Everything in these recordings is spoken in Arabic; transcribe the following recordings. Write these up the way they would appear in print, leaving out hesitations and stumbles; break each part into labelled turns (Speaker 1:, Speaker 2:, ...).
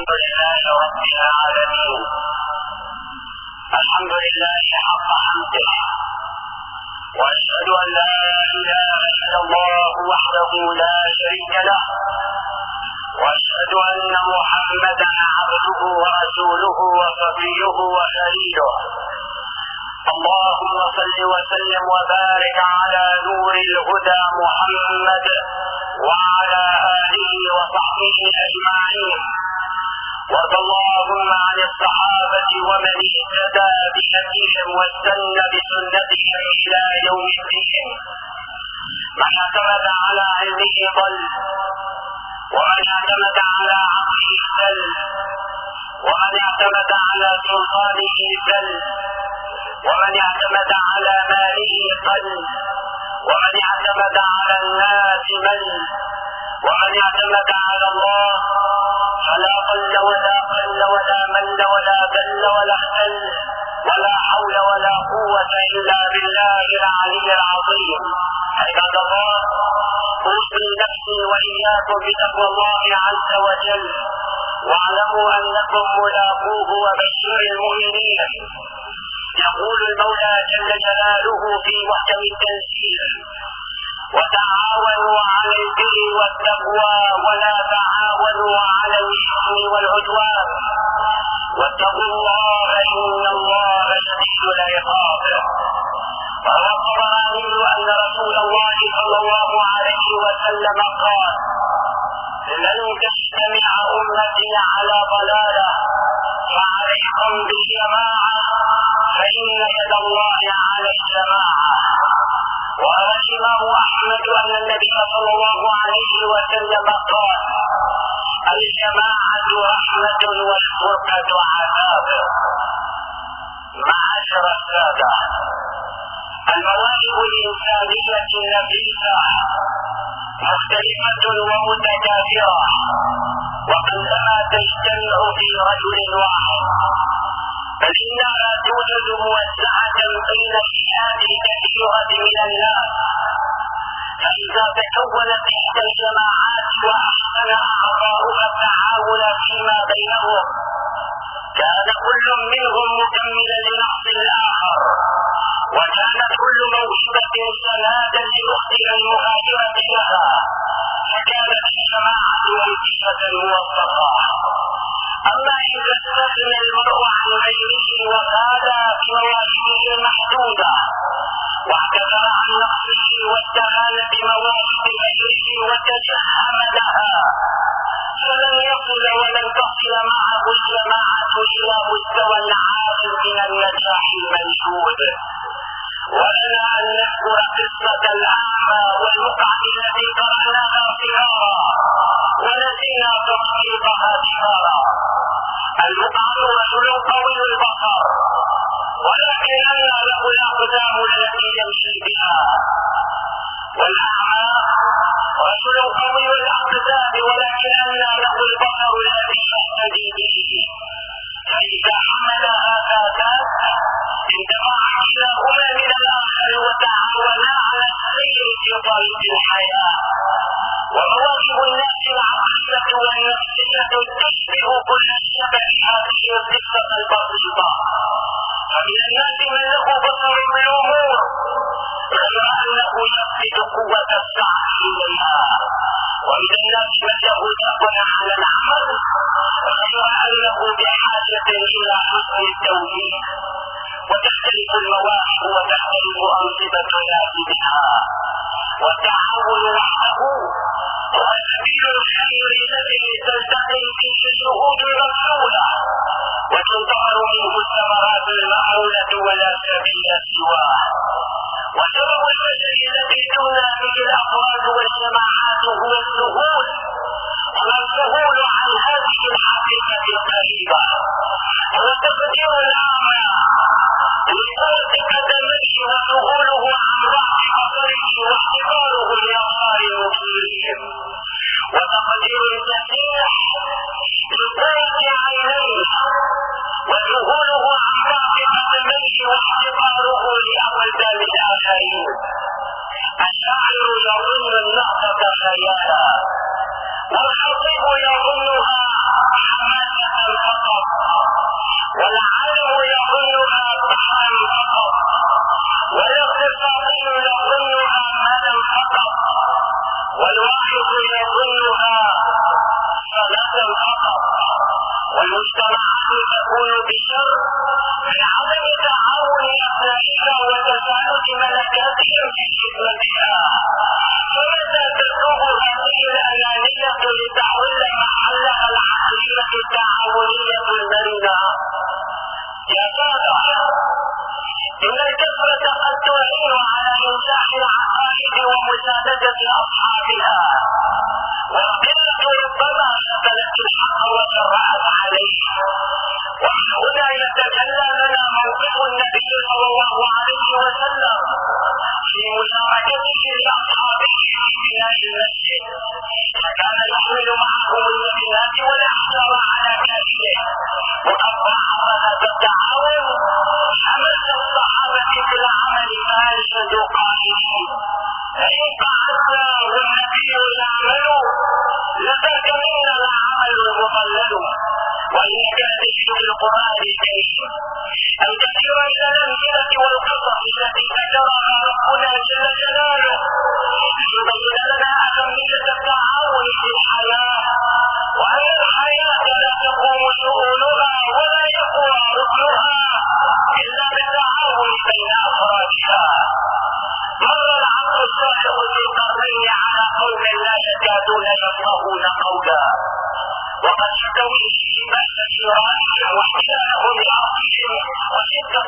Speaker 1: الحمد لله رب العالمين. الحمد لله حق حمده، واشهد ان لا اله الا الله وحده لا شريك له، واشهد ان محمدا عبده ورسوله وصفيه وخليله. اللهم صل وسلم وبارك على نور الهدى محمد وعلى آله وصحبه أجمعين. وارض اللهم عن الصحابة ومن اهتدى بهديهم واستنى بسنتهم إلى يوم الدين. من اعتمد على علمه ضل، ومن اعتمد على عقله اهتل، ومن اعتمد على سلطانه ذل، ومن اعتمد على ماله قل، ومن اعتمد على الناس مل، ومن اعتمد على الله فلا قل ولا قل ولا مل ولا بل ولا اختل، ولا حول ولا قوة إلا بالله العلي العظيم. عباد الله، أوصي نفسي وإياكم بتقوى الله عز وجل، واعلموا أنكم ملاقوه وبشر المؤمنين. يقول المولى جل جلاله في محكم التنزيل: وتعاونوا على البر والتقوى ولا تعاونوا على الإثم والعدوان واتقوا الله إن الله شديد العقاب. وروى الطبراني أن رسول الله صلى الله عليه وسلم قال: لن تجتمع أمتي على ضلالة، فعليكم بالجماعة فإن يد الله على الجماعة. وروى الإمام أحمد أن النبي صلى الله عليه وسلم قال: الجماعة رحمة والفرقة عذاب. معاشر السادة، المواهب الإنسانية النفيسة مختلفة ومتكاثرة، وقلما تجتمع في رجل واحد، بل إنها توجد موزعة بين فئات كثيرة من الناس. فإذا تكونت إحدى الجماعات وأحسن أعضاؤها التعاون فيما بينهم، كان كل منهم مكملا لنقص الآخر، وكانت كل موهبة سنادا لأختها المهاجرة لها، فكانت الجماعة منتجة موفقة. أما إذا استغنى المرء عن غيره وغالى بمواهبه المحدودة، واعتذر عن نقصه واستهان بمواهب غيره وتجهم لها، فلن يصل ولن تصل معه الجماعة إلى مستوى عال من النجاح المنشود. ولنا أن نذكر قصة الأعمى والمقعد التي قرأناها صغارا ونسينا تطبيقها كبارا. المقعد رجل قوي البصر، ولكن أنى له الأقدام التي يمشي بها. والأعمى رجل قوي الأقدام، ولكن أنى له البصر الذي يهتدي به. فإذا حمل هذا انتفع كلاهما من الآخر وتعاونا على السير في طريق الحياة. ومواهب الناس العقلية والنفسية تشبه كل الشبه هذه القصة البسيطة. فمن الناس من له بصر بالأمور، غير أنه يفقد قوة السعي إليها، ومن الناس من له يقبل على العمل، غير أنه بحاجة إلى حسن التوجيه. وتختلف المواهب وتختلف أنظمة الناس بها، والتعاون وحده هو سبيل الخير الذي تلتقي فيه الشهود المبذولة وتنتظر منه الثمرات المأمولة ولا سبيل سواه. وسبب الفشل الذي تولى به الأفراد والجماعات هو الذهول، والذهول عن هذه الحقيقة القريبة. وتقدير الأعمى لفرط قدميه وذهوله عن ضعف بصره واحتقاره لأبصار المبصرين. المجتمعات تكون بشر بعدم تعاون أبنائها وتساعد ملكاتهم في خدمتها. فمتى تتوب هذه الأنانية لتحل محلها العقلية التعاونية المرنة؟ يا سادة، إن الكثرة قد تعين على إنشاء العقائد ومساندة أصحابها، والقلة ربما شغلت الحق وجرأت عليه. ومن هنا يتجلى لنا موقف النبي صلى الله عليه وسلم في مشاركته لأصحابه في بناء المسجد، فكان يحمل معهم الجبنات والأحجار على كاهله. وقد ضاعف التعاون حمس الصحابة في العمل فأنشدوا قائلين: فإن قعدنا والنبي يعمل لتركمن العمل المضلل. وإنك لتجد في القرآن الكريم الكثير من الأمثلة والقصص التي ذكرها ربنا جل جلاله ليبين لنا أهمية التعاون في الحياة، وأن الحياة لا تقوم شؤونها ولا يقوم ركنها إلا بالتعاون بين أفرادها. مر العبد الصالح في القرنين على قوم لا يكادون يفقهون قولا، وقد يحتوي لباس جيرانهم واحتلالهم لأرضهم وشدة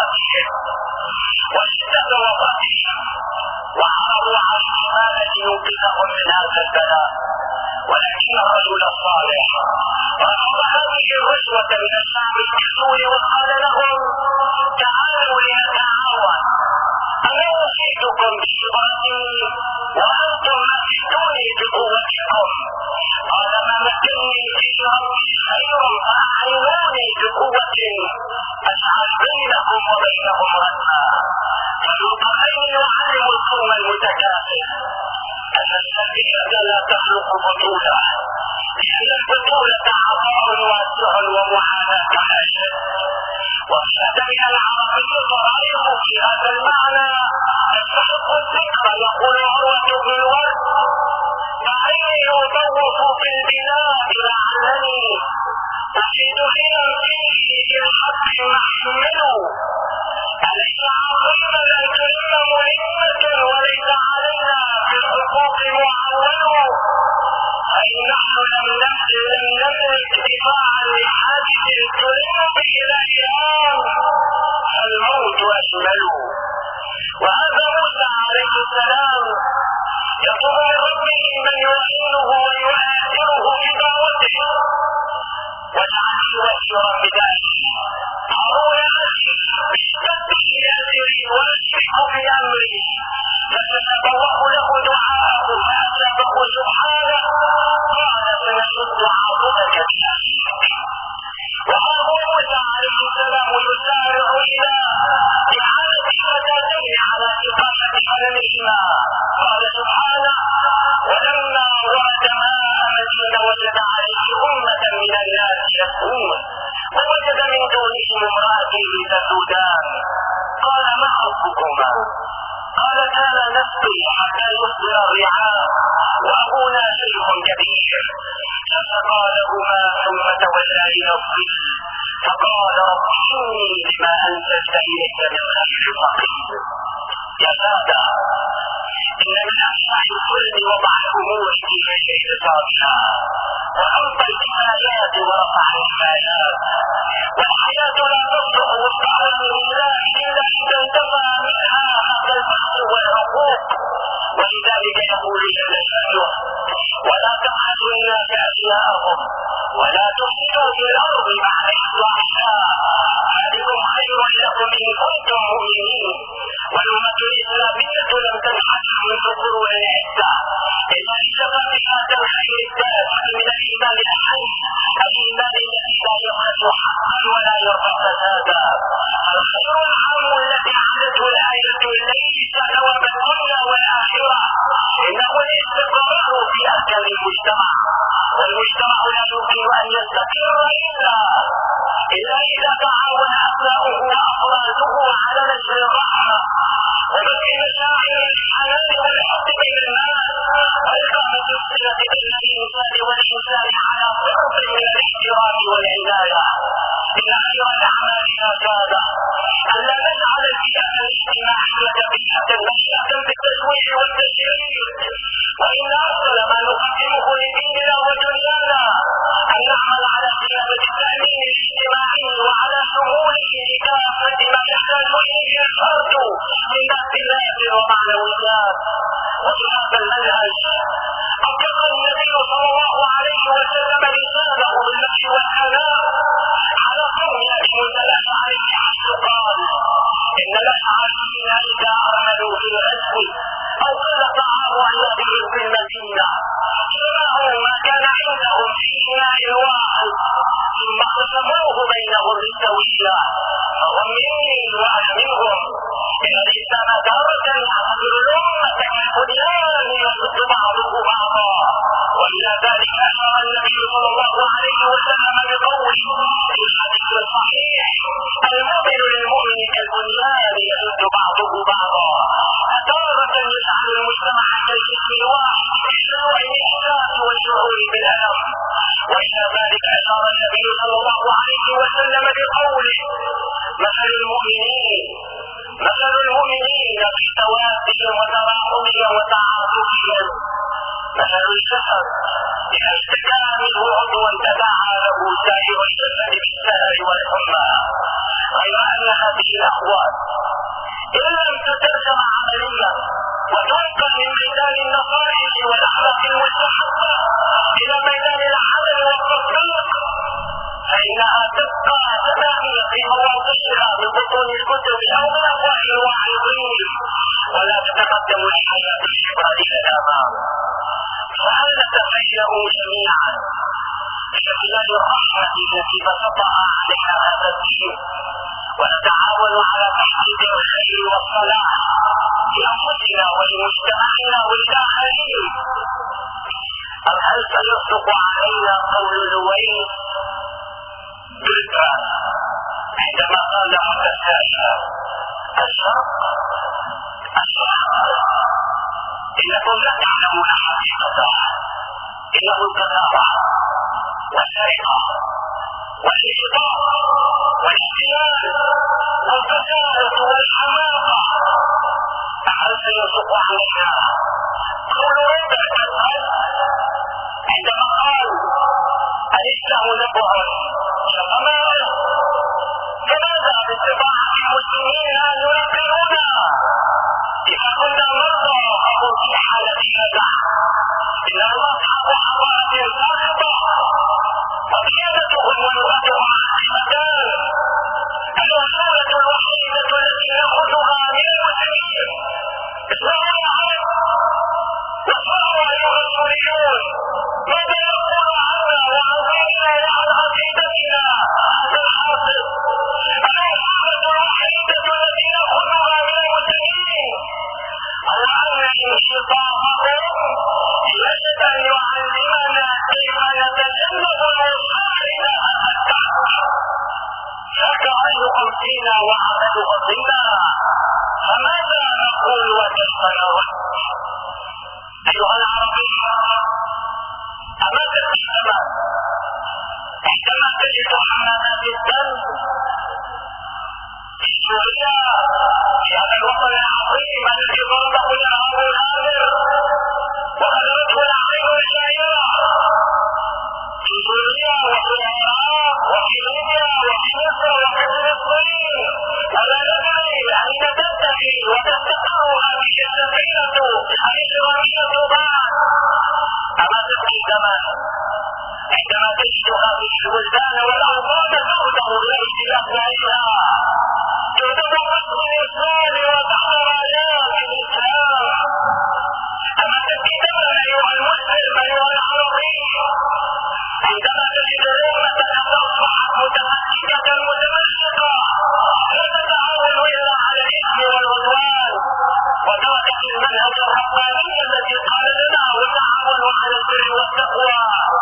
Speaker 1: وفاتهم، وعرضوا عليه ماذا ينقذهم من هذا البلاء. ولكن الرجل الصالح رفض هذه الرشوة من الشعب الكسول وقال لهم: تعالوا لنتعاون، أنا وصيتكم بشبرتي وأنتم مكنتوني بقوتكم. قال: ما مكنني فيه ربي خير فأعينوني بقوة أجعل بينكم وبينهم ردما. فالقرآن يعلم القوم المتكافئ أن السفينة لا تخلق بطولة، لأن البطولة عطاء واسع ومعاناة أشد. وفي أدبنا العربي ضرائب في هذا المعنى تستحق الذكر. يقول عروة بن الورد: فإني أطوف في البلاد لعلني أجد غنى فيه للحق محمل. أليس عظيما أن تلم مهمة وليس علينا في الحقوق معول؟ أي نحن لم نملك دفاعا لحادث تلم به الأيام، فالموت أجمل. وهذا موسى عليه السلام يطلب من ربه من يعينه ويؤثره بدعوته: واجعل لي وزيرا بدأبي هارون أخي اشتد بأسري وأشركه في أمري. فاستجاب له دعاءه فأجابه سبحانه قال: سنشد عضدك بأخيك. وها هو موسى عليه السلام يسارع إلى إعانة فتاتين على إقامة غنمهما. قال سبحانه: ولما ورد ماء مدين وجد عليه أمة من الناس يسكون ووجد من دونهم امرأتين تذودان. قال: ما خطبكما؟ قال: كان نسقي حتى يصدر الرعاء وأبونا شيخ كبير. فسقى لهما ثم تولى إلى الظل فقال: رب إني لما أنزلت إلي من خير فقير. يا سادة، إن من أنفع الظلم وضع الأمور في غير حسابها وحط الكفايات ورفع النهايات. والحياة لا تصلح وفق أمر الله إلا إذا انتفى منها هذا البخس والعقوق. ولذلك يقول جل شأنه: ولا تبخسوا الناس أشياءهم ولا تفسدوا في الأرض بعد إصلاحها ذلكم خير لكم إن كنتم مؤمنين. والأمة الإسلامية لم تنحدر منذ قرون عدة إلا لشبابها الخير التاسع من الإيمان الحي، الإيمان الذي لا يبخس حقا ولا يرفع فسادا. الخير العام الذي عادته الآية ليس ثواب الدنيا والآخرة، إنه الاستقرار في أركان المجتمع. والمجتمع لا يمكن أن يستقر إلا إذا تعاون أبناؤه وأفراده على نشر الرحمة وبث مشاعر الحنان والحب بين الناس وإقامة الصلة بين الإنسان والإنسان على صفة من الاحترام والعناية. الأرض سويا فهم مني وأنا منهم. إن الإنسان تارة يحضر الأمة كالبنيان يشد بعضه بعضا. وإلى ذلك أشار النبي صلى الله عليه وسلم بقوله في الحديث الصحيح: المؤمن للمؤمن كالبنيان يشد بعضه بعضا. فتارة يجعل المجتمع كالجسم الواحد بشوع الإحساس والشعور بالألم. وإلى ذلك أشار النبي صلى الله عليه وسلم بقوله: مثل المؤمنين في توادهم وتراحمهم وتعاطفهم مثل الجسد إذا اشتكى منه عضو تداعى له سائر الجسد بالسهر والحمى. غير أن هذه الأقوال إن لم تترجم عمليا وتنقل من ميدان النصائح والأخلاق المستحبة إلى ميدان العمل والتطبيق فإنها تبقى تناهي في مواضيعها من بطون الكتب أو من أفواه الواعظين ولا تتقدم الحياة الشباب إلى الأمام. فهل نتخيل جميعا بإحلال الرحمة التي بسطها علينا هذا الدين ونتعاون على تحقيق الخير والصلاح لأنفسنا ولمجتمعنا وللآخرين؟ أم هل سيصدق علينا قول لويس بركان عندما قال متسائلا: الشرق إنكم لا تعلمون حقيقته، إنه القذارة والسرقة والإفضاء والاحتيال والفساد والحماقة. هل سيصدق علينا قول بركان عندما قال: الإسلام نبع شمال؟ فماذا باستطاعة المسلمين أن ينكرونا إذا كنا مرضى أو في حالة نزع؟ إن المصحف حضارة ساخطة وقيادتهم ولغتهم عظيمتان. الوسيلة الوحيدة التي نأخذها من المسلمين اسمعوا العرب واسمعوا أيها السوريون ماذا يقول عنا وعن ديننا وعن عقيدتنا هذا الحاصل. الوسيلة الوحيدة التي نأخذها من المسلمين على أن انشطاقهم يجب أن يعلمنا كيف نتجنب الوصول إلى هذا الكهف. فكأنهم فينا وعمل فضلنا، فماذا نقول وكيف نرد؟ أيها العربي، أما تبكي الزمان عندما تجد حمامات الدم في سوريا في هذا الوطن العظيم الذي ضربه الإرهاب الآمر وغلبته العين الجائرة في سوريا وفي العراق وفي ليبيا وفي مصر وفي فلسطين، ولا ندري أين تنتهي وتستقر هذه السفينة الإجرامية بعد. أما تبكي الزمان عندما تجد هذه البلدان والأوطان تغدر بليس أبنائها تهدم قسم الإسلام وتحت رايات الإسلام. أما تبكي الزمان أيها المسلم أيها العربي عندما تجد الأمة قد أصبحت متمسكة متمسكة لا تتعاون إلا على الإثم والعدوان وتركت المنهج الرباني الذي قال لنا وتعاونوا على البر والتقوى.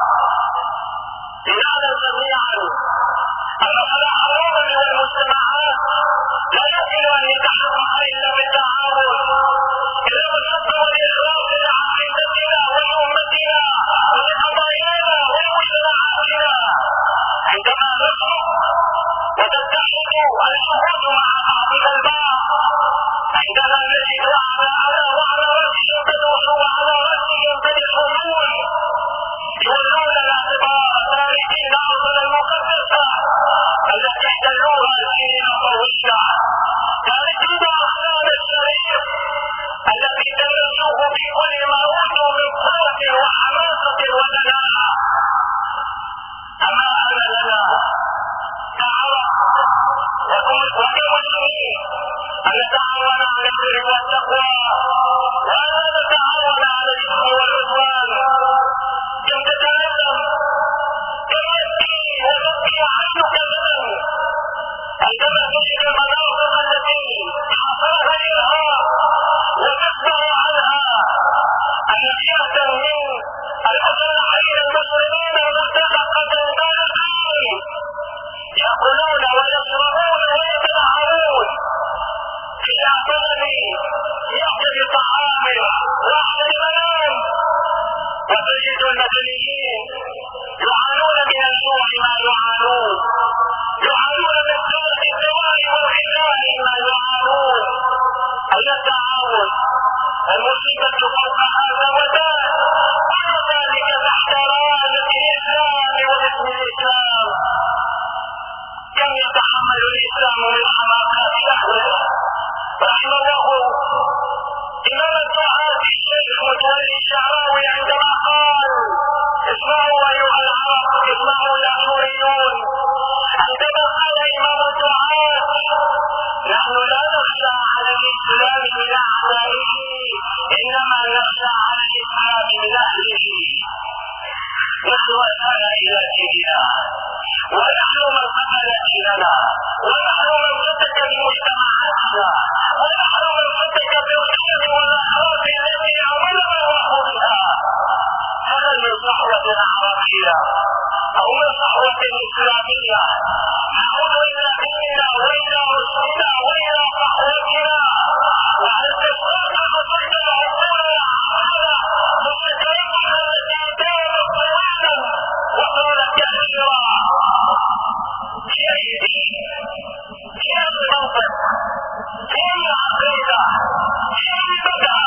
Speaker 1: لنعلم جميعا أن صلاح الأمم والمجتمعات لا يمكن أن يتحقق إلا بالتعاون، إلا بالحب والإخلاص لعقيدتنا ولأمتنا ولقضايانا ولمجتمعاتنا. عندما نصرف وتتحد الشهود مع بعضنا البعض، عندما نجد على رأسهم تدوس وعلى رأسهم تدخلون يولون الاعتبار تاركين أرضنا المقدسة التي احتلوها سنين طويلة، تاركين أرضنا الشريف التي تمسوه بكل ما أوتوا من قوة وحماسة ودناءة. أما أن لنا كعرب وكمسلمين أن نتعاون على البر والتقوى ولا نتعاون على الإثم والعدوان. كم تتألم، كم يبكي وتبكي عنك غدا صحوة إسلامية نعود إلى ديننا وإلى رشدنا وإلى صحوتنا، وأن تستخدم تلك العقول العاقلة لشكلتها التي كانت طويلا وطالت كثيرا. هي الدين، هي المنطق، هي العقيدة، هي البدع.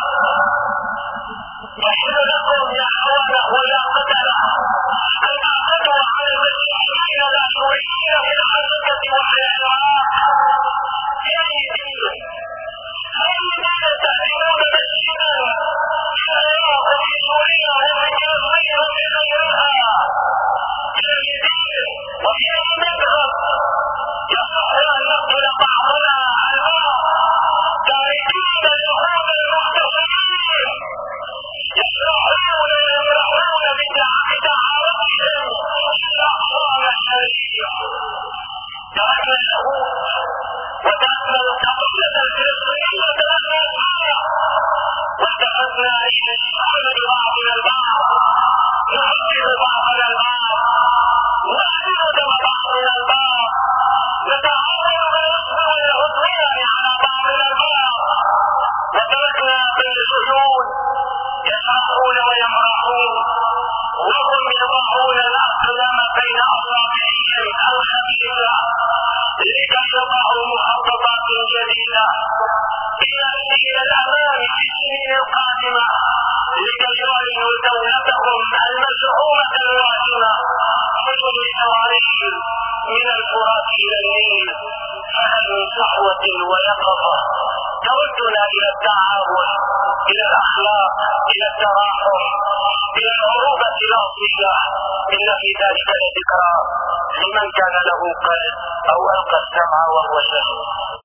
Speaker 1: يحل لكم يا اخوانا ويا قتلة ان تعتدوا على المسيحيين الاشوريين في الحركة والعراق. هي الدين، هي الدين تأتون مسجدا في العراق وفي سوريا وفي فلسطين وفي غيرها. هي الدين وهي المذهب. يصح ان نقتل بعضنا البعض تاركين اليهود المحتفلين يشرحون ويمرحون بتعارضهم الاقوام الشرعيه. تركنا اليهود وتركنا القضيه الفلسطينيه وتركنا سوريا واتخذنا ان نشتغل ببعضنا البعض، نعذب بعضنا البعض، نحرق دم بعضنا البعض، نتعاون بالنصب والعدوان على بعضنا البعض. وتركنا بين الجنود يسعون ويمرحون وهم يضعون الاقلام بين اصابعهم الخبيثه لكي يضعوا مخططات جديده الى الامام في السنين القادمه، لكي يعلنوا دولتهم المزعومه الواهمه حجر اسرائيل من الفرات الى النيل. فهل من صحوه ويقظه تردنا الى التعاون، الى الاخلاق، الى التراحم، الى العروبه الاصيله؟ ان في ذلك لذكرى لمن كان له قلب او القى السمع وهو شهيد.